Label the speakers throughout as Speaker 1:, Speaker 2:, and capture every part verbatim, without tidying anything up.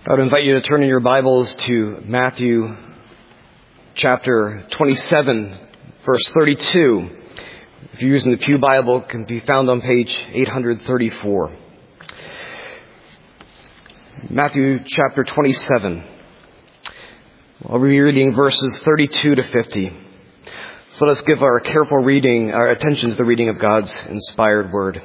Speaker 1: I would invite you to turn in your Bibles to Matthew chapter twenty-seven, verse thirty-two. If you're using the Pew Bible, it can be found on page eight thirty-four. Matthew chapter twenty-seven. I'll be reading verses thirty-two to fifty. So let us give our careful reading, our attention to the reading of God's inspired word.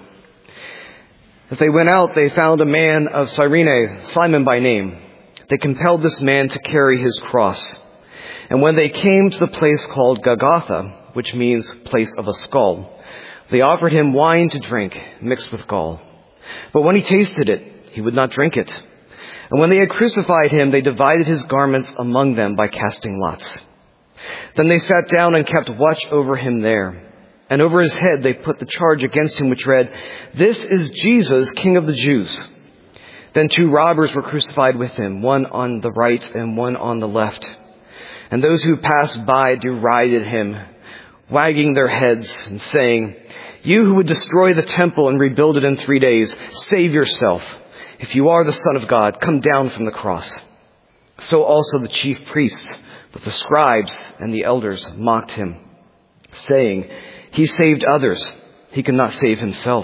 Speaker 1: As they went out, they found a man of Cyrene, Simon by name. They compelled this man to carry his cross. And when they came to the place called Golgotha, which means place of a skull, they offered him wine to drink, mixed with gall. But when he tasted it, he would not drink it. And when they had crucified him, they divided his garments among them by casting lots. Then they sat down and kept watch over him there. And over his head they put the charge against him which read, "This is Jesus, King of the Jews." Then two robbers were crucified with him, one on the right and one on the left. And those who passed by derided him, wagging their heads and saying, "You who would destroy the temple and rebuild it in three days, save yourself. If you are the Son of God, come down from the cross." So also the chief priests with the scribes and the elders mocked him, saying, "He saved others. He cannot save himself.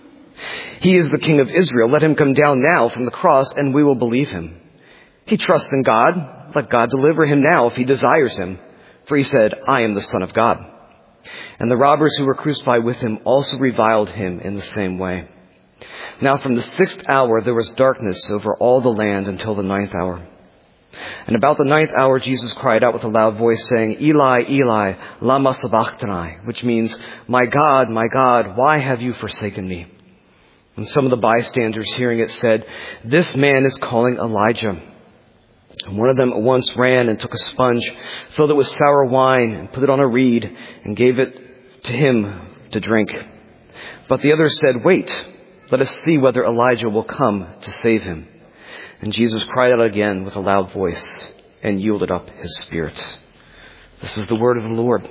Speaker 1: He is the King of Israel. Let him come down now from the cross and we will believe him. He trusts in God. Let God deliver him now if he desires him. For he said, 'I am the Son of God.'" And the robbers who were crucified with him also reviled him in the same way. Now from the sixth hour there was darkness over all the land until the ninth hour. And about the ninth hour, Jesus cried out with a loud voice, saying, "Eli, Eli, lama sabachthani," which means, "My God, my God, why have you forsaken me?" And some of the bystanders hearing it said, "This man is calling Elijah." And one of them at once ran and took a sponge, filled it with sour wine, and put it on a reed, and gave it to him to drink. But the others said, "Wait, let us see whether Elijah will come to save him." And Jesus cried out again with a loud voice and yielded up his spirit. This is the word of the Lord.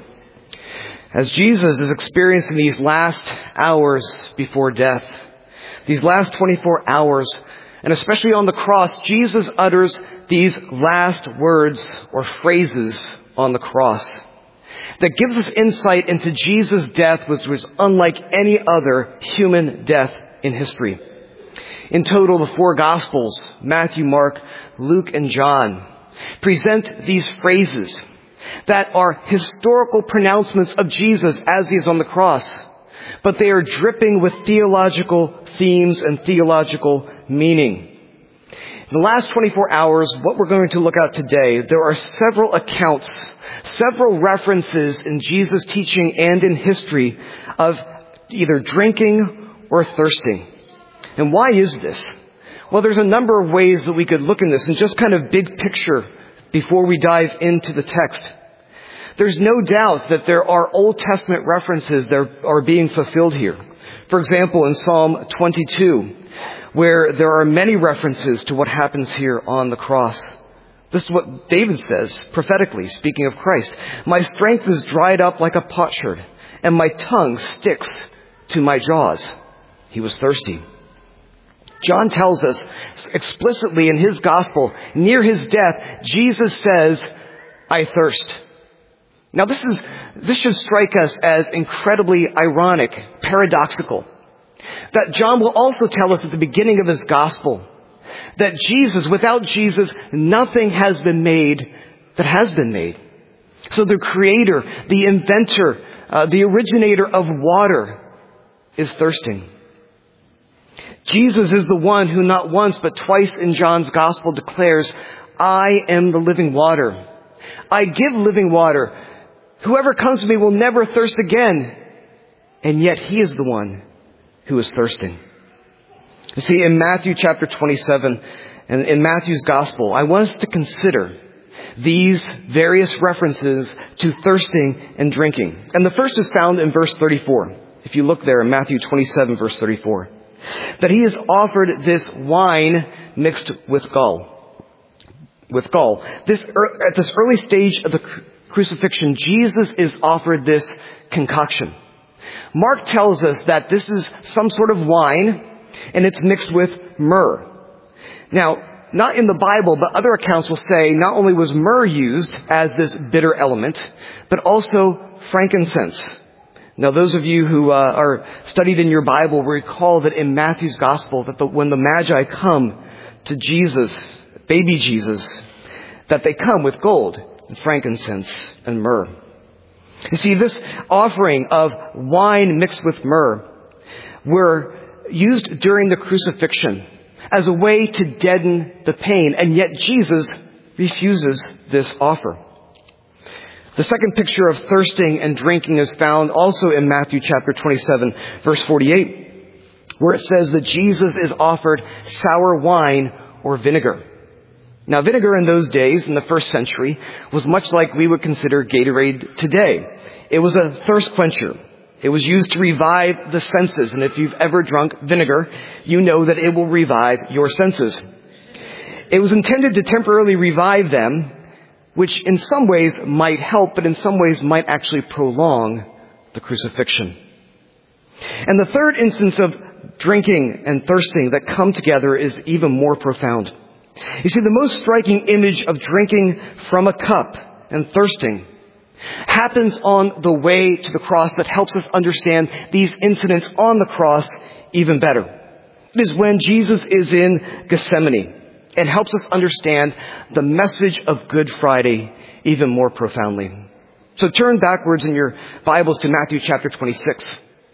Speaker 1: As Jesus is experiencing these last hours before death, these last twenty-four hours, and especially on the cross, Jesus utters these last words or phrases on the cross that gives us insight into Jesus' death, which was unlike any other human death in history. In total, the four Gospels, Matthew, Mark, Luke, and John, present these phrases that are historical pronouncements of Jesus as he is on the cross, but they are dripping with theological themes and theological meaning. In the last twenty-four hours, what we're going to look at today, there are several accounts, several references in Jesus' teaching and in history of either drinking or thirsting. And why is this? Well, there's a number of ways that we could look in this and just kind of big picture before we dive into the text. There's no doubt that there are Old Testament references that are being fulfilled here. For example, in Psalm twenty-two, where there are many references to what happens here on the cross. This is what David says, prophetically, speaking of Christ. "My strength is dried up like a potsherd, and my tongue sticks to my jaws." He was thirsty. John tells us explicitly in his gospel, near his death, Jesus says, "I thirst." Now this is, this should strike us as incredibly ironic, paradoxical. That John will also tell us at the beginning of his gospel that Jesus, without Jesus, nothing has been made that has been made. So the creator, the inventor, uh, the originator of water is thirsting. Jesus is the one who not once but twice in John's gospel declares, "I am the living water. I give living water. Whoever comes to me will never thirst again." And yet he is the one who is thirsting. You see, in Matthew chapter twenty-seven, and in Matthew's gospel, I want us to consider these various references to thirsting and drinking. And the first is found in verse thirty-four. If you look there in Matthew twenty-seven, verse thirty-four. That he is offered this wine mixed with gall. With gall. This, at this early stage of the crucifixion, Jesus is offered this concoction. Mark tells us that this is some sort of wine, and it's mixed with myrrh. Now, not in the Bible, but other accounts will say not only was myrrh used as this bitter element, but also frankincense. Now, those of you who uh, are studied in your Bible will recall that in Matthew's Gospel, that the, when the Magi come to Jesus, baby Jesus, that they come with gold and frankincense and myrrh. You see, this offering of wine mixed with myrrh were used during the crucifixion as a way to deaden the pain, and yet Jesus refuses this offer. The second picture of thirsting and drinking is found also in Matthew chapter twenty-seven, verse forty-eight, where it says that Jesus is offered sour wine or vinegar. Now, vinegar in those days, in the first century, was much like we would consider Gatorade today. It was a thirst quencher. It was used to revive the senses. And if you've ever drunk vinegar, you know that it will revive your senses. It was intended to temporarily revive them, which in some ways might help, but in some ways might actually prolong the crucifixion. And the third instance of drinking and thirsting that come together is even more profound. You see, the most striking image of drinking from a cup and thirsting happens on the way to the cross that helps us understand these incidents on the cross even better. It is when Jesus is in Gethsemane and helps us understand the message of Good Friday even more profoundly. So turn backwards in your Bibles to Matthew chapter twenty-six.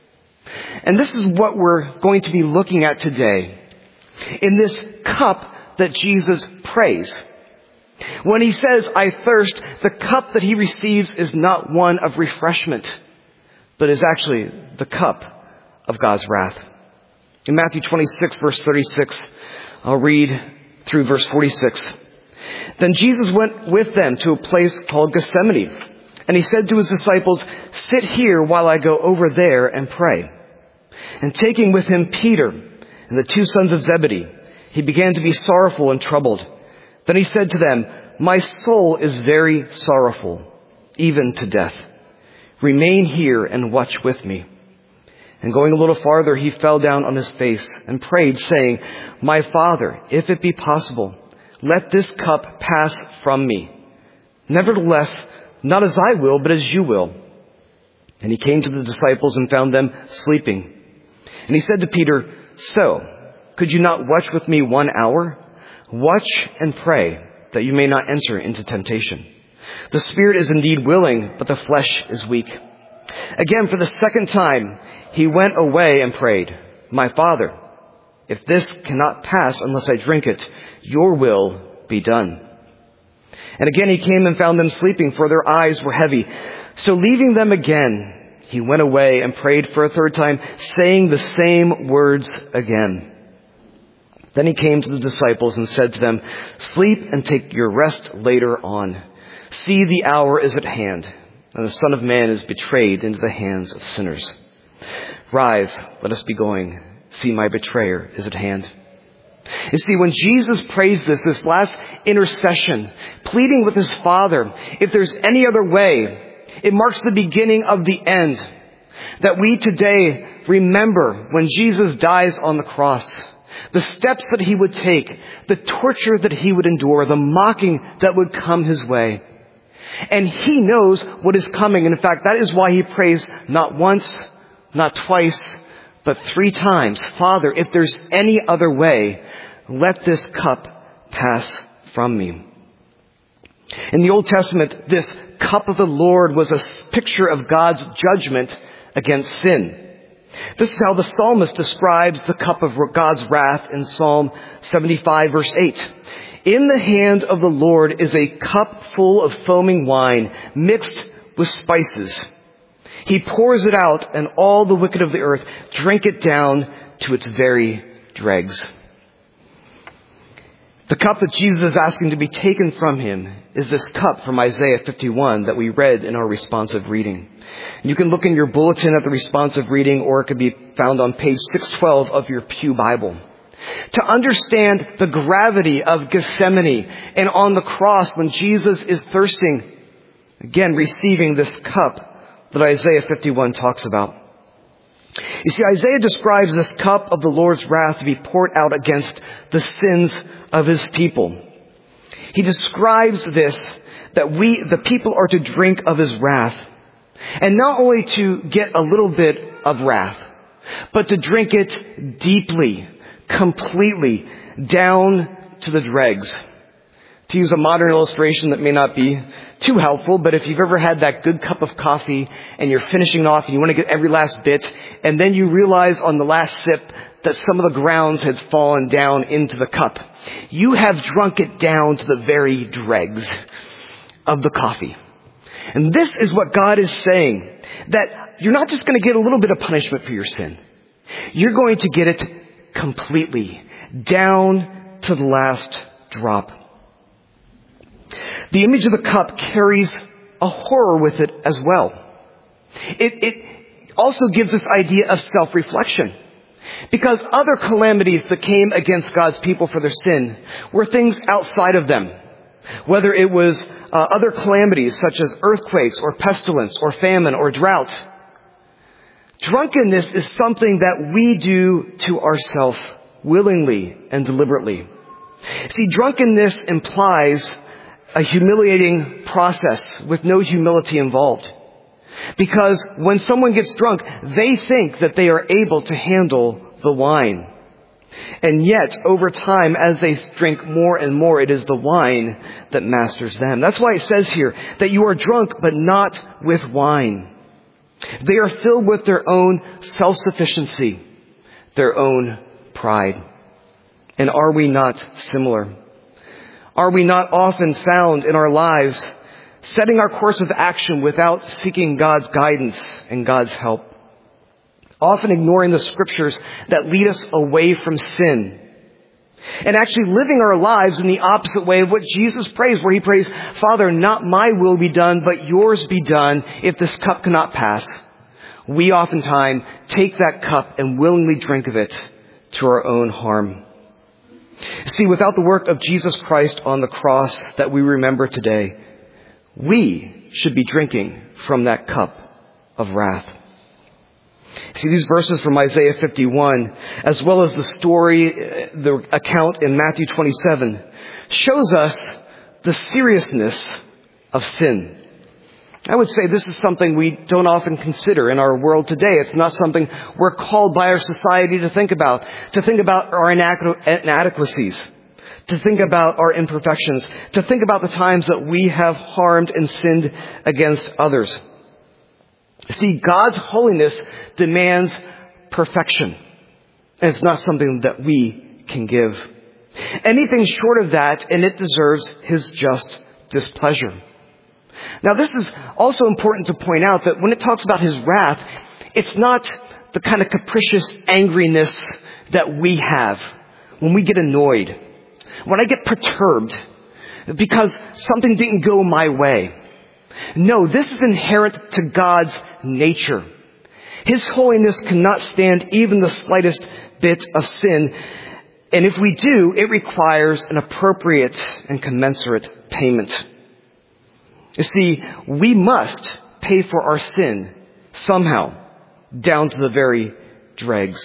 Speaker 1: And this is what we're going to be looking at today in this cup that Jesus prays. When he says, I thirst, the cup that he receives is not one of refreshment, but is actually the cup of God's wrath. In Matthew twenty-six, verse thirty-six, I'll read through verse forty-six. Then Jesus went with them to a place called Gethsemane, and he said to his disciples, sit here while I go over there and pray. And taking with him Peter and the two sons of Zebedee, he began to be sorrowful and troubled. Then he said to them, my soul is very sorrowful, even to death. Remain here and watch with me. And going a little farther, he fell down on his face and prayed, saying, my Father, if it be possible, let this cup pass from me. Nevertheless, not as I will, but as you will. And he came to the disciples and found them sleeping. And he said to Peter, so, could you not watch with me one hour? Watch and pray that you may not enter into temptation. The spirit is indeed willing, but the flesh is weak. Again, for the second time, he went away and prayed, my Father, if this cannot pass unless I drink it, your will be done. And again he came and found them sleeping, for their eyes were heavy. So leaving them again, he went away and prayed for a third time, saying the same words again. Then he came to the disciples and said to them, sleep and take your rest later on. See, the hour is at hand, and the Son of Man is betrayed into the hands of sinners. Rise, let us be going. See, my betrayer is at hand. You see, when Jesus prays this, this last intercession, pleading with his Father, if there's any other way, it marks the beginning of the end. That we today remember when Jesus dies on the cross, the steps that he would take, the torture that he would endure, the mocking that would come his way. And he knows what is coming. And in fact, that is why he prays not once, not twice, but three times. Father, if there's any other way, let this cup pass from me. In the Old Testament, this cup of the Lord was a picture of God's judgment against sin. This is how the psalmist describes the cup of God's wrath in Psalm seventy-five, verse eight. In the hand of the Lord is a cup full of foaming wine mixed with spices. He pours it out, and all the wicked of the earth drink it down to its very dregs. The cup that Jesus is asking to be taken from him is this cup from Isaiah fifty-one that we read in our responsive reading. You can look in your bulletin at the responsive reading, or it could be found on page six twelve of your Pew Bible. To understand the gravity of Gethsemane and on the cross when Jesus is thirsting, again receiving this cup that Isaiah fifty-one talks about. You see, Isaiah describes this cup of the Lord's wrath to be poured out against the sins of his people. He describes this, that we, the people, are to drink of his wrath. And not only to get a little bit of wrath, but to drink it deeply, completely, down to the dregs. To use a modern illustration that may not be too helpful, but if you've ever had that good cup of coffee and you're finishing off and you want to get every last bit, and then you realize on the last sip that some of the grounds had fallen down into the cup. You have drunk it down to the very dregs of the coffee. And this is what God is saying, that you're not just going to get a little bit of punishment for your sin. You're going to get it completely, down to the last drop. The image of the cup carries a horror with it as well. It, it also gives this idea of self-reflection. Because other calamities that came against God's people for their sin were things outside of them. Whether it was uh, other calamities such as earthquakes or pestilence or famine or drought. Drunkenness is something that we do to ourselves willingly and deliberately. See, drunkenness implies a humiliating process with no humility involved. Because when someone gets drunk, they think that they are able to handle the wine. And yet, over time, as they drink more and more, it is the wine that masters them. That's why it says here that you are drunk, but not with wine. They are filled with their own self-sufficiency, their own pride. And are we not similar? Are we not often found in our lives setting our course of action without seeking God's guidance and God's help? Often ignoring the scriptures that lead us away from sin. And actually living our lives in the opposite way of what Jesus prays, where he prays, Father, not my will be done, but yours be done if this cup cannot pass. We oftentimes take that cup and willingly drink of it to our own harm. See, without the work of Jesus Christ on the cross that we remember today, we should be drinking from that cup of wrath. See, these verses from Isaiah fifty-one, as well as the story, the account in Matthew twenty-seven, shows us the seriousness of sin. I would say this is something we don't often consider in our world today. It's not something we're called by our society to think about, to think about our inadequacies, to think about our imperfections, to think about the times that we have harmed and sinned against others. See, God's holiness demands perfection. And it's not something that we can give. Anything short of that, and it deserves his just displeasure. Now, this is also important to point out that when it talks about his wrath, it's not the kind of capricious angriness that we have when we get annoyed, when I get perturbed because something didn't go my way. No, this is inherent to God's nature. His holiness cannot stand even the slightest bit of sin. And if we do, it requires an appropriate and commensurate payment. You see, we must pay for our sin somehow, down to the very dregs.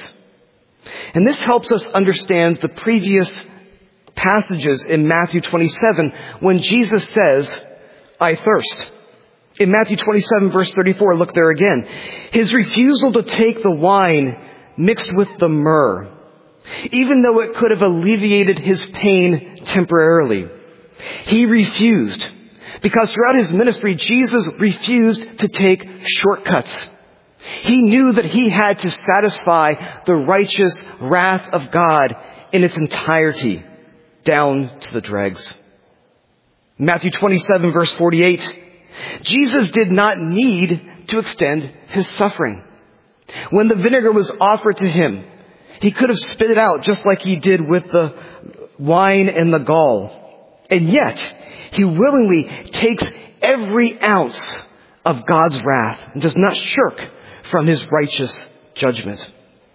Speaker 1: And this helps us understand the previous passages in Matthew twenty-seven when Jesus says, I thirst. In Matthew twenty-seven, verse thirty-four, look there again. His refusal to take the wine mixed with the myrrh, even though it could have alleviated his pain temporarily. He refused, because throughout his ministry, Jesus refused to take shortcuts. He knew that he had to satisfy the righteous wrath of God in its entirety, down to the dregs. Matthew twenty-seven, verse forty-eight. Jesus did not need to extend his suffering. When the vinegar was offered to him, he could have spit it out just like he did with the wine and the gall. And yet, he willingly takes every ounce of God's wrath and does not shirk from his righteous judgment.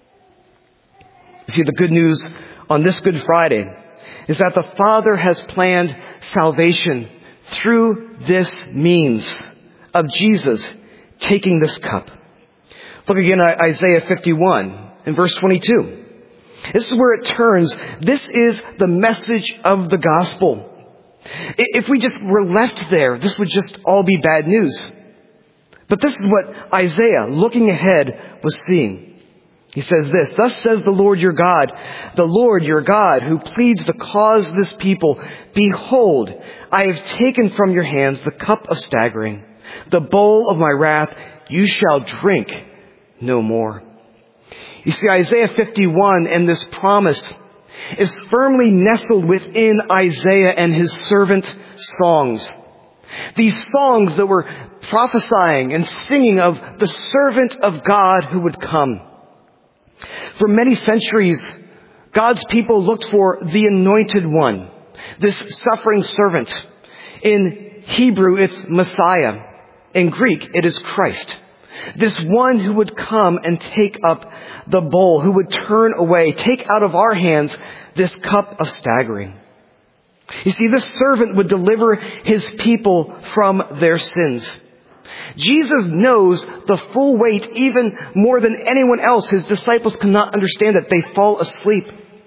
Speaker 1: You see, the good news on this Good Friday is that the Father has planned salvation through this means of Jesus taking this cup. Look again at Isaiah fifty-one in verse twenty-two. This is where it turns. This is the message of the gospel. If we just were left there, this would just all be bad news. But this is what Isaiah, looking ahead, was seeing. He says this, "Thus says the Lord your God, the Lord your God, who pleads the cause of this people. Behold, I have taken from your hands the cup of staggering, the bowl of my wrath. You shall drink no more." You see, Isaiah fifty-one and this promise is firmly nestled within Isaiah and his servant songs. These songs that were prophesying and singing of the servant of God who would come. For many centuries, God's people looked for the anointed one, this suffering servant. In Hebrew, it's Messiah. In Greek, it is Christ. This one who would come and take up the bowl, who would turn away, take out of our hands this cup of staggering. You see, this servant would deliver his people from their sins. Jesus knows the full weight even more than anyone else. His disciples cannot understand it. They fall asleep.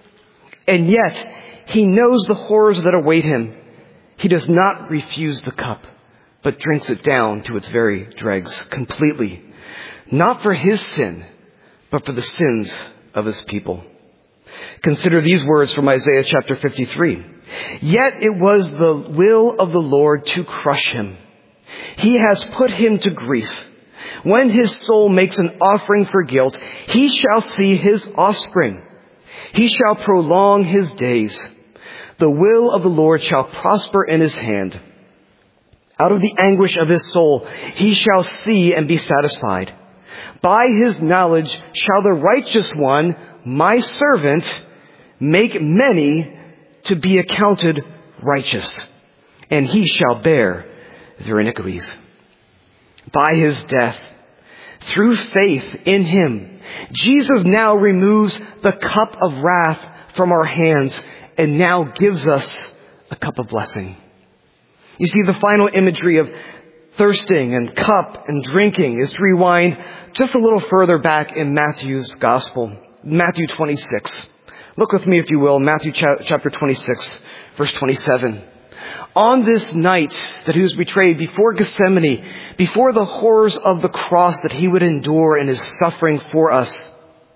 Speaker 1: And yet, he knows the horrors that await him. He does not refuse the cup, but drinks it down to its very dregs completely. Not for his sin, but for the sins of his people. Consider these words from Isaiah chapter fifty-three. "Yet it was the will of the Lord to crush him. He has put him to grief. When his soul makes an offering for guilt, he shall see his offspring. He shall prolong his days. The will of the Lord shall prosper in his hand. Out of the anguish of his soul, he shall see and be satisfied. By his knowledge shall the righteous one, my servant, make many to be accounted righteous, and he shall bear their iniquities. By his death, through faith in him, Jesus now removes the cup of wrath from our hands and now gives us a cup of blessing." You see, the final imagery of thirsting and cup and drinking is to rewind just a little further back in Matthew's gospel, Matthew twenty-six. Look with me, if you will, Matthew chapter twenty-six, verse twenty-seven. "On this night that he was betrayed, before Gethsemane, before the horrors of the cross that he would endure in his suffering for us,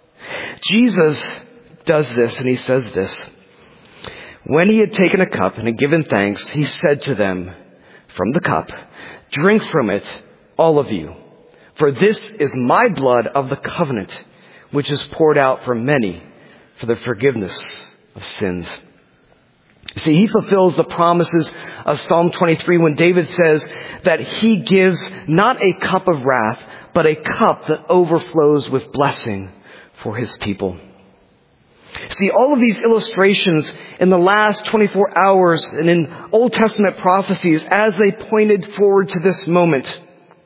Speaker 1: Jesus does this, and he says this. When he had taken a cup and had given thanks, he said to them, 'From the cup, drink from it, all of you. For this is my blood of the covenant, which is poured out for many for the forgiveness of sins.'" See, he fulfills the promises of Psalm twenty-three when David says that he gives not a cup of wrath, but a cup that overflows with blessing for his people. See, all of these illustrations in the last twenty-four hours and in Old Testament prophecies as they pointed forward to this moment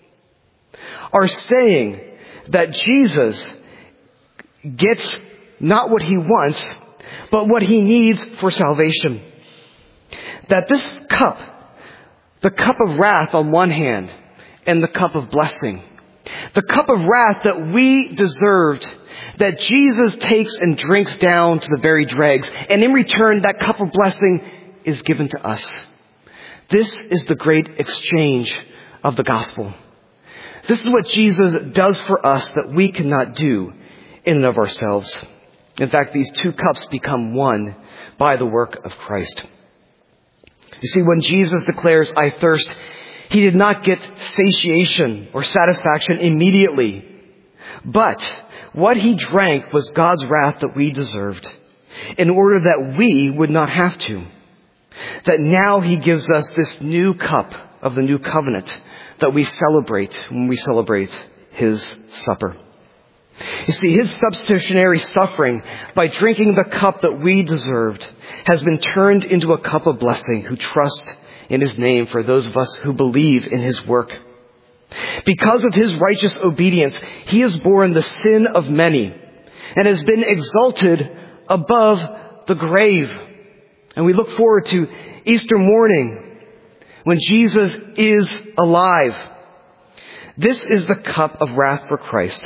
Speaker 1: are saying that Jesus gets not what he wants, but what he needs for salvation. That this cup, the cup of wrath on one hand and the cup of blessing, the cup of wrath that we deserved, that Jesus takes and drinks down to the very dregs. And in return, that cup of blessing is given to us. This is the great exchange of the gospel. This is what Jesus does for us that we cannot do in and of ourselves. In fact, these two cups become one by the work of Christ. You see, when Jesus declares, "I thirst," he did not get satiation or satisfaction immediately. But what he drank was God's wrath that we deserved, in order that we would not have to. That now he gives us this new cup of the new covenant that we celebrate when we celebrate his supper. You see, his substitutionary suffering by drinking the cup that we deserved has been turned into a cup of blessing who trust in his name for those of us who believe in his work. Because of his righteous obedience, he has borne the sin of many and has been exalted above the grave. And we look forward to Easter morning when Jesus is alive. This is the cup of wrath for Christ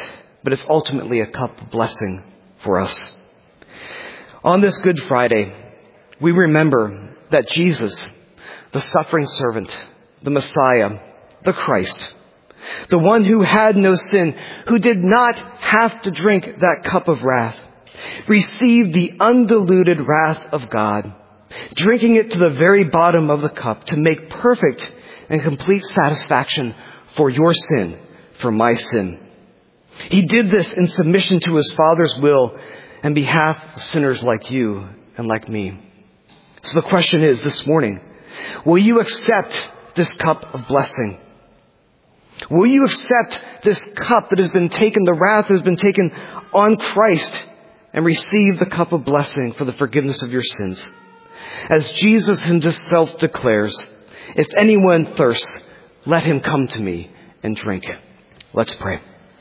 Speaker 1: but it's ultimately a cup of blessing for us. On this Good Friday, we remember that Jesus, the suffering servant, the Messiah, the Christ, the one who had no sin, who did not have to drink that cup of wrath, received the undiluted wrath of God, drinking it to the very bottom of the cup to make perfect and complete satisfaction for your sin, for my sin. He did this in submission to his Father's will on behalf of sinners like you and like me. So the question is this morning, will you accept this cup of blessing? Will you accept this cup that has been taken, the wrath that has been taken on Christ, and receive the cup of blessing for the forgiveness of your sins? As Jesus himself declares, if anyone thirsts, let him come to me and drink. Let's pray.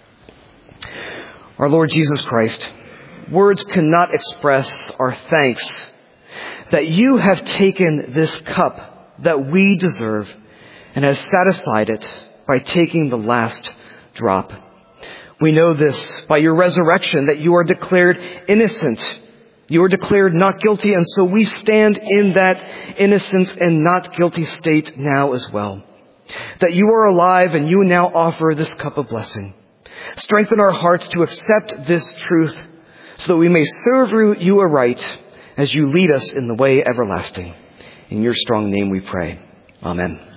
Speaker 1: Our Lord Jesus Christ, words cannot express our thanks that you have taken this cup that we deserve and has satisfied it by taking the last drop. We know this by your resurrection, that you are declared innocent. You are declared not guilty, and so we stand in that innocent and not guilty state now as well. That you are alive and you now offer this cup of blessing. Strengthen our hearts to accept this truth so that we may serve you aright as you lead us in the way everlasting. In your strong name we pray. Amen.